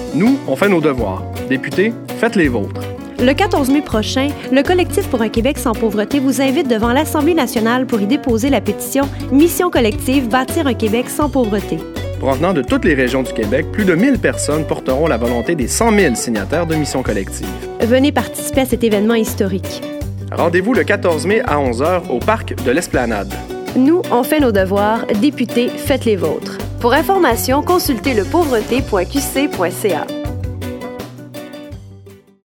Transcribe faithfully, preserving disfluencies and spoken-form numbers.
Nous, on fait nos devoirs. Députés, faites les vôtres. Le quatorze mai prochain, le Collectif pour un Québec sans pauvreté vous invite devant l'Assemblée nationale pour y déposer la pétition « Mission collective, bâtir un Québec sans pauvreté ». Provenant de toutes les régions du Québec, plus de mille personnes porteront la volonté des cent mille signataires de Mission collective. Venez participer à cet événement historique. Rendez-vous le quatorze mai à onze heures au parc de l'Esplanade. Nous, on fait nos devoirs. Députés, faites les vôtres. Pour information, consultez le pauvreté point q c point c a.